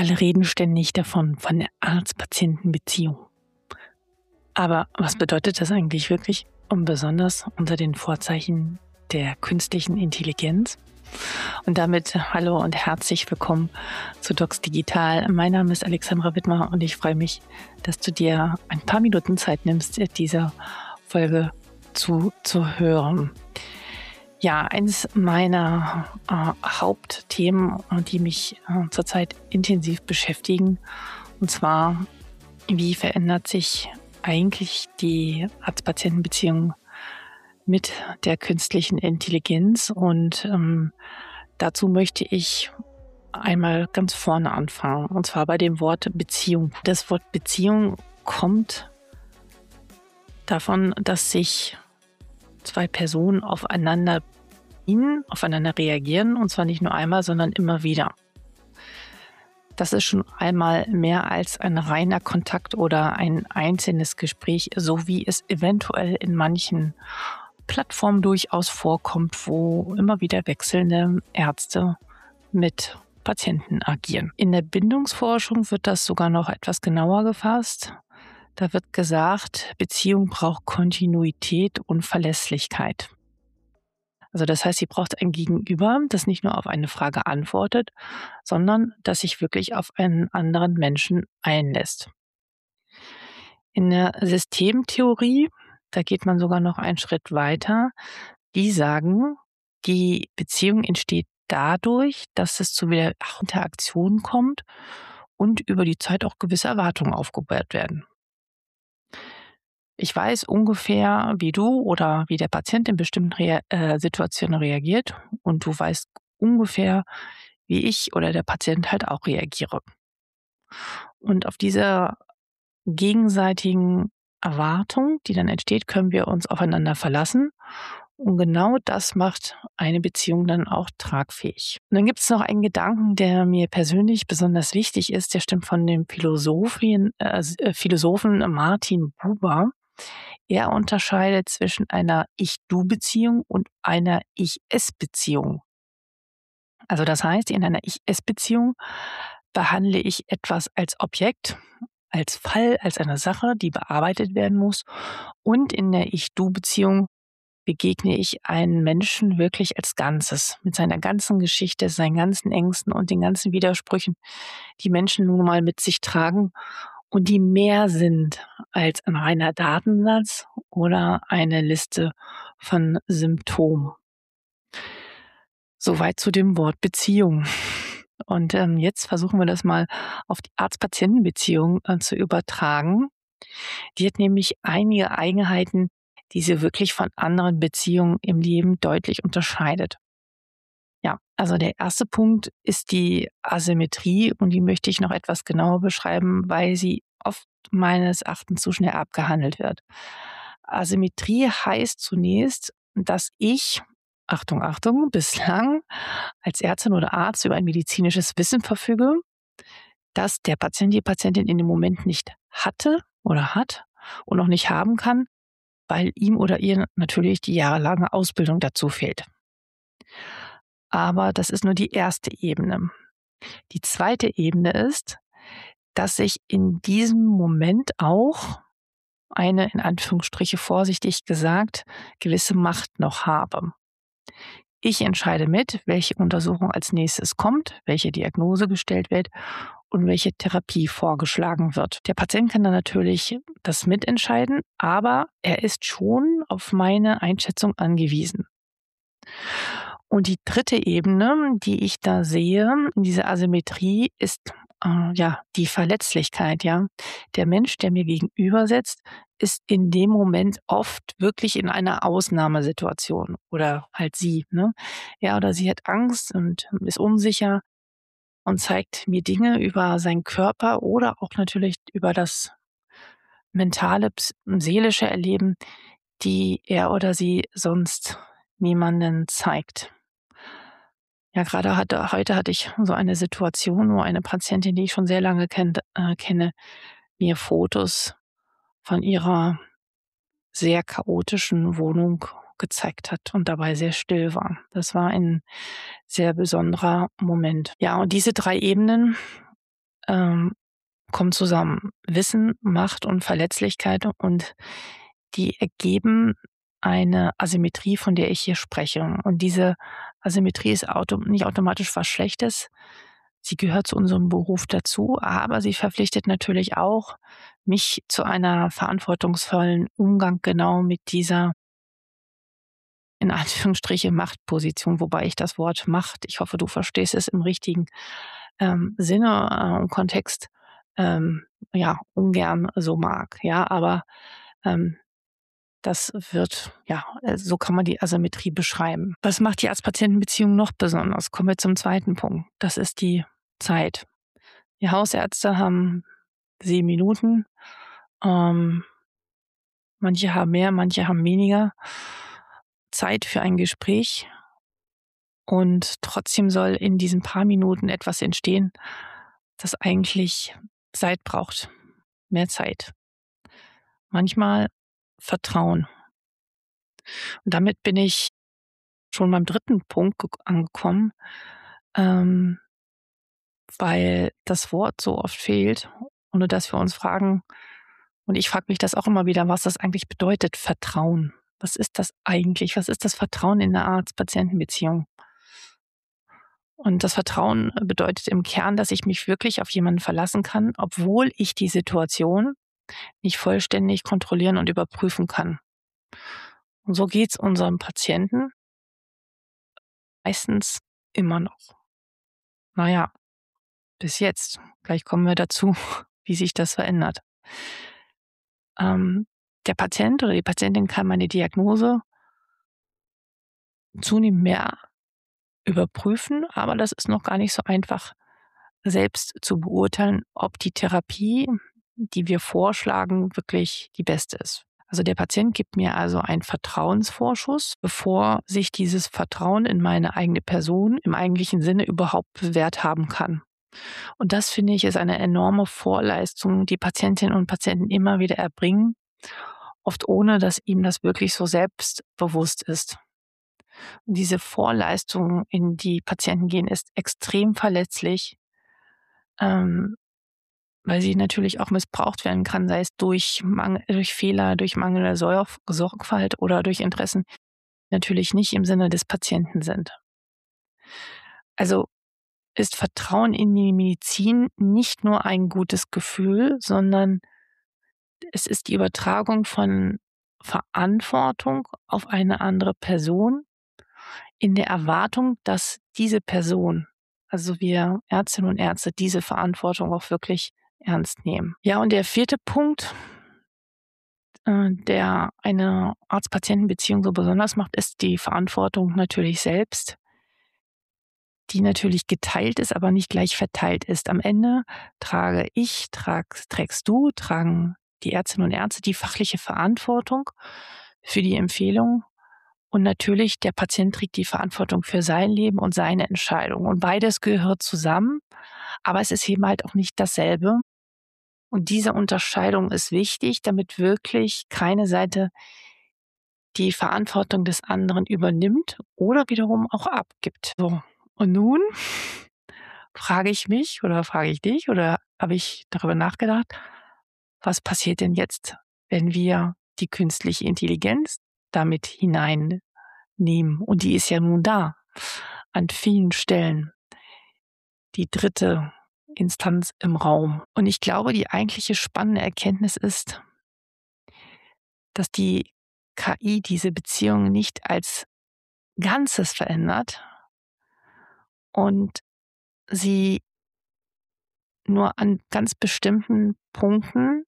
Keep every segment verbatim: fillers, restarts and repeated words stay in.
Alle reden ständig davon, von der Arzt-Patienten-Beziehung. Aber was bedeutet das eigentlich wirklich? Und besonders unter den Vorzeichen der künstlichen Intelligenz. Und damit hallo und herzlich willkommen zu Docs Digital. Mein Name ist Alexandra Wittmer und ich freue mich, dass du dir ein paar Minuten Zeit nimmst, dieser Folge zuzuhören. Ja, eines meiner äh, Hauptthemen, die mich äh, zurzeit intensiv beschäftigen, und zwar, wie verändert sich eigentlich die Arzt-Patienten-Beziehung mit der künstlichen Intelligenz? Und ähm, dazu möchte ich einmal ganz vorne anfangen, und zwar bei dem Wort Beziehung. Das Wort Beziehung kommt davon, dass sich zwei Personen aufeinander beziehen, aufeinander reagieren, und zwar nicht nur einmal, sondern immer wieder. Das ist schon einmal mehr als ein reiner Kontakt oder ein einzelnes Gespräch, so wie es eventuell in manchen Plattformen durchaus vorkommt, wo immer wieder wechselnde Ärzte mit Patienten agieren. In der Bindungsforschung wird das sogar noch etwas genauer gefasst. Da wird gesagt, Beziehung braucht Kontinuität und Verlässlichkeit. Also das heißt, sie braucht ein Gegenüber, das nicht nur auf eine Frage antwortet, sondern das sich wirklich auf einen anderen Menschen einlässt. In der Systemtheorie, da geht man sogar noch einen Schritt weiter, die sagen, die Beziehung entsteht dadurch, dass es zu wieder Interaktion kommt und über die Zeit auch gewisse Erwartungen aufgebaut werden. Ich weiß ungefähr, wie du oder wie der Patient in bestimmten Rea- äh, Situationen reagiert, und du weißt ungefähr, wie ich oder der Patient halt auch reagiere. Und auf diese gegenseitigen Erwartung, die dann entsteht, können wir uns aufeinander verlassen. Und genau das macht eine Beziehung dann auch tragfähig. Und dann gibt es noch einen Gedanken, der mir persönlich besonders wichtig ist. Der stammt von dem Philosophen, äh, Philosophen Martin Buber. Er unterscheidet zwischen einer Ich-Du-Beziehung und einer Ich-Es-Beziehung. Also das heißt, in einer Ich-Es-Beziehung behandle ich etwas als Objekt, als Fall, als eine Sache, die bearbeitet werden muss. Und in der Ich-Du-Beziehung begegne ich einen Menschen wirklich als Ganzes, mit seiner ganzen Geschichte, seinen ganzen Ängsten und den ganzen Widersprüchen, die Menschen nun mal mit sich tragen und die mehr sind als ein reiner Datensatz oder eine Liste von Symptomen. Soweit zu dem Wort Beziehung. Und ähm, jetzt versuchen wir das mal auf die Arzt-Patienten-Beziehung äh, zu übertragen. Die hat nämlich einige Eigenheiten, die sie wirklich von anderen Beziehungen im Leben deutlich unterscheidet. Ja, also der erste Punkt ist die Asymmetrie, und die möchte ich noch etwas genauer beschreiben, weil sie oft meines Erachtens zu schnell abgehandelt wird. Asymmetrie heißt zunächst, dass ich, Achtung, Achtung, bislang als Ärztin oder Arzt über ein medizinisches Wissen verfüge, das der Patient, die Patientin in dem Moment nicht hatte oder hat und noch nicht haben kann, weil ihm oder ihr natürlich die jahrelange Ausbildung dazu fehlt. Aber das ist nur die erste Ebene. Die zweite Ebene ist, dass ich in diesem Moment auch eine, in Anführungsstriche vorsichtig gesagt, gewisse Macht noch habe. Ich entscheide mit, welche Untersuchung als nächstes kommt, welche Diagnose gestellt wird und welche Therapie vorgeschlagen wird. Der Patient kann dann natürlich das mitentscheiden, aber er ist schon auf meine Einschätzung angewiesen. Und die dritte Ebene, die ich da sehe, in dieser Asymmetrie, ist äh, ja die Verletzlichkeit. Ja, der Mensch, der mir gegenüber sitzt, ist in dem Moment oft wirklich in einer Ausnahmesituation, oder halt sie, ne? Er oder sie hat Angst und ist unsicher und zeigt mir Dinge über seinen Körper oder auch natürlich über das mentale, ps- seelische Erleben, die er oder sie sonst niemanden zeigt. Ja, gerade hatte, heute hatte ich so eine Situation, wo eine Patientin, die ich schon sehr lange kennt, äh, kenne, mir Fotos von ihrer sehr chaotischen Wohnung gezeigt hat und dabei sehr still war. Das war ein sehr besonderer Moment. Ja, und diese drei Ebenen ähm, kommen zusammen. Wissen, Macht und Verletzlichkeit und die ergeben eine Asymmetrie, von der ich hier spreche. Und diese Asymmetrie ist auto nicht automatisch was Schlechtes. Sie gehört zu unserem Beruf dazu, aber sie verpflichtet natürlich auch mich zu einer verantwortungsvollen Umgang genau mit dieser in Anführungsstriche Machtposition, wobei ich das Wort Macht, ich hoffe, du verstehst es im richtigen ähm, Sinne äh, und Kontext, ähm, ja, ungern so mag. Ja, aber ähm, das wird, ja, äh, so kann man die Asymmetrie beschreiben. Was macht die Arzt-Patienten-Beziehung noch besonders? Kommen wir zum zweiten Punkt. Das ist die Zeit. Die Hausärzte haben sieben Minuten. Ähm, manche haben mehr, manche haben weniger Zeit für ein Gespräch. Und trotzdem soll in diesen paar Minuten etwas entstehen, das eigentlich Zeit braucht. Mehr Zeit. Manchmal Vertrauen. Und damit bin ich schon beim dritten Punkt ge angekommen, ähm, weil das Wort so oft fehlt, ohne dass wir uns fragen und ich frage mich das auch immer wieder, was das eigentlich bedeutet, Vertrauen. Was ist das eigentlich? Was ist das Vertrauen in 'ner Arzt-Patienten-Beziehung? Und das Vertrauen bedeutet im Kern, dass ich mich wirklich auf jemanden verlassen kann, obwohl ich die Situation nicht vollständig kontrollieren und überprüfen kann. Und so geht's unserem Patienten meistens immer noch. Na ja, bis jetzt. Gleich kommen wir dazu, wie sich das verändert. Ähm, der Patient oder die Patientin kann meine Diagnose zunehmend mehr überprüfen, aber das ist noch gar nicht so einfach, selbst zu beurteilen, ob die Therapie, die wir vorschlagen, wirklich die beste ist. Also der Patient gibt mir also einen Vertrauensvorschuss, bevor sich dieses Vertrauen in meine eigene Person im eigentlichen Sinne überhaupt bewährt haben kann. Und das, finde ich, ist eine enorme Vorleistung, die Patientinnen und Patienten immer wieder erbringen, oft ohne, dass ihm das wirklich so selbstbewusst ist. Und diese Vorleistung, in die Patienten gehen, ist extrem verletzlich, ähm, weil sie natürlich auch missbraucht werden kann, sei es durch Mangel durch Fehler, durch mangelnde Sorg Sorgfalt oder durch Interessen, natürlich nicht im Sinne des Patienten sind. Also ist Vertrauen in die Medizin nicht nur ein gutes Gefühl, sondern es ist die Übertragung von Verantwortung auf eine andere Person in der Erwartung, dass diese Person, also wir Ärztinnen und Ärzte, diese Verantwortung auch wirklich ernst nehmen. Ja, und der vierte Punkt, äh, der eine Arzt-Patienten-Beziehung so besonders macht, ist die Verantwortung natürlich selbst, die natürlich geteilt ist, aber nicht gleich verteilt ist. Am Ende trage ich, trag, trägst du, tragen die Ärztinnen und Ärzte die fachliche Verantwortung für die Empfehlung. Und natürlich, der Patient trägt die Verantwortung für sein Leben und seine Entscheidung. Und beides gehört zusammen, aber es ist eben halt auch nicht dasselbe. Und diese Unterscheidung ist wichtig, damit wirklich keine Seite die Verantwortung des anderen übernimmt oder wiederum auch abgibt. So, und nun frage ich mich oder frage ich dich oder habe ich darüber nachgedacht, was passiert denn jetzt, wenn wir die künstliche Intelligenz damit hineinnehmen? Und die ist ja nun da, an vielen Stellen, die dritte Instanz im Raum. Und ich glaube, die eigentliche spannende Erkenntnis ist, dass die K I diese Beziehung nicht als Ganzes verändert und sie nur an ganz bestimmten Punkten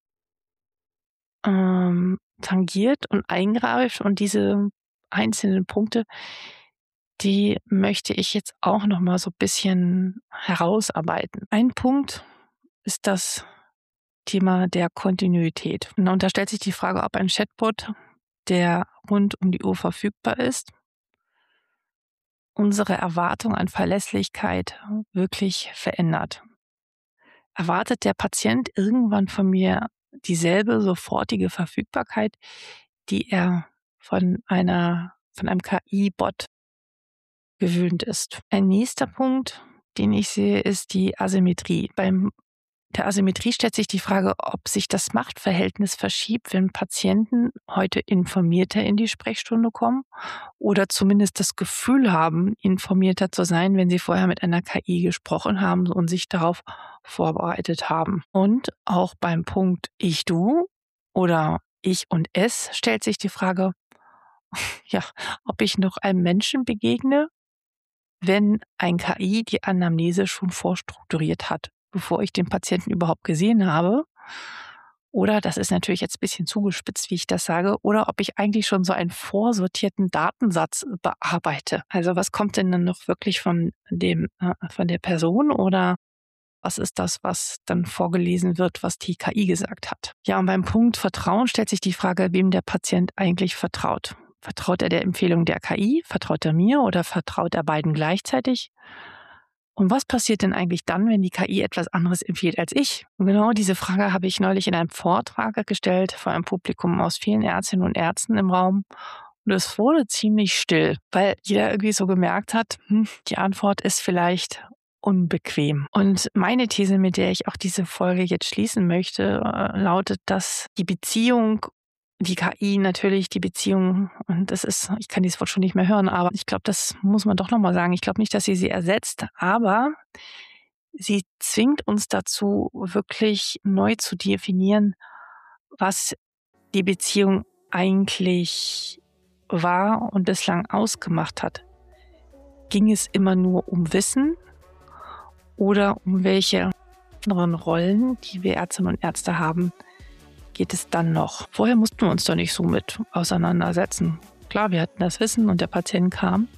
ähm, tangiert und eingreift und diese einzelnen Punkte, die möchte ich jetzt auch noch mal so bisschen herausarbeiten. Ein Punkt ist das Thema der Kontinuität. Und da stellt sich die Frage, ob ein Chatbot, der rund um die Uhr verfügbar ist, unsere Erwartung an Verlässlichkeit wirklich verändert. Erwartet der Patient irgendwann von mir dieselbe sofortige Verfügbarkeit, die er von einer von einem K I-Bot gewöhnt ist? Ein nächster Punkt, den ich sehe, ist die Asymmetrie. Beim Der Asymmetrie stellt sich die Frage, ob sich das Machtverhältnis verschiebt, wenn Patienten heute informierter in die Sprechstunde kommen oder zumindest das Gefühl haben, informierter zu sein, wenn sie vorher mit einer K I gesprochen haben und sich darauf vorbereitet haben. Und auch beim Punkt Ich-Du oder Ich und Es stellt sich die Frage, ja, ob ich noch einem Menschen begegne, wenn ein K I die Anamnese schon vorstrukturiert hat, bevor ich den Patienten überhaupt gesehen habe. Oder, das ist natürlich jetzt ein bisschen zugespitzt, wie ich das sage, oder ob ich eigentlich schon so einen vorsortierten Datensatz bearbeite. Also was kommt denn dann noch wirklich von dem, äh, von der Person oder was ist das, was dann vorgelesen wird, was die K I gesagt hat? Ja, und beim Punkt Vertrauen stellt sich die Frage, wem der Patient eigentlich vertraut. Vertraut er der Empfehlung der K I? Vertraut er mir oder vertraut er beiden gleichzeitig? Und was passiert denn eigentlich dann, wenn die K I etwas anderes empfiehlt als ich? Und genau diese Frage habe ich neulich in einem Vortrag gestellt vor einem Publikum aus vielen Ärztinnen und Ärzten im Raum. Und es wurde ziemlich still, weil jeder irgendwie so gemerkt hat, hm, die Antwort ist vielleicht unbequem. Und meine These, mit der ich auch diese Folge jetzt schließen möchte, äh, lautet, dass die Beziehung, die K I natürlich die Beziehung, und das ist, ich kann dieses Wort schon nicht mehr hören, aber ich glaube, das muss man doch nochmal sagen. Ich glaube nicht, dass sie sie ersetzt, aber sie zwingt uns dazu, wirklich neu zu definieren, was die Beziehung eigentlich war und bislang ausgemacht hat. Ging es immer nur um Wissen oder um welche anderen Rollen, die wir Ärztinnen und Ärzte haben, geht es dann noch? Vorher mussten wir uns doch nicht so mit auseinandersetzen. Klar, wir hatten das Wissen und der Patient kam.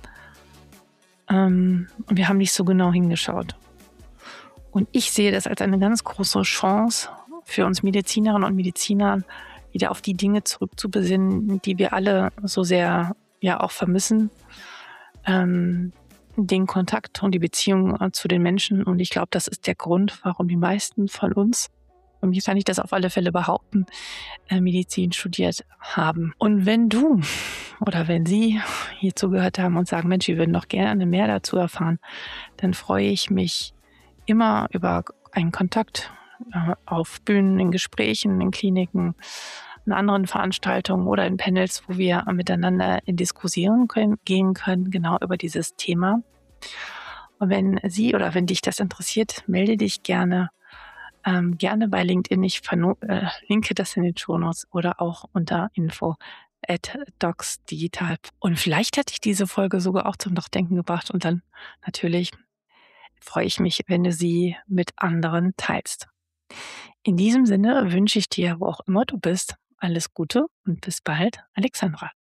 Ähm, und wir haben nicht so genau hingeschaut. Und ich sehe das als eine ganz große Chance für uns Medizinerinnen und Mediziner, wieder auf die Dinge zurückzubesinnen, die wir alle so sehr ja auch vermissen. Ähm, den Kontakt und die Beziehung äh, zu den Menschen. Und ich glaube, das ist der Grund, warum die meisten von uns, und wie kann ich das auf alle Fälle behaupten, äh, Medizin studiert haben. Und wenn du oder wenn Sie hier zugehört haben und sagen, Mensch, wir würden noch gerne mehr dazu erfahren, dann freue ich mich immer über einen Kontakt äh, auf Bühnen, in Gesprächen, in Kliniken, in anderen Veranstaltungen oder in Panels, wo wir miteinander in Diskussionen können, gehen können, genau über dieses Thema. Und wenn Sie oder wenn dich das interessiert, melde dich gerne, ähm, gerne bei LinkedIn. Ich verlinke das in den Shownotes oder auch unter info at docsdigital. Und vielleicht hätte ich diese Folge sogar auch zum Nachdenken gebracht und dann natürlich freue ich mich, wenn du sie mit anderen teilst. In diesem Sinne wünsche ich dir, wo auch immer du bist, alles Gute und bis bald, Alexandra.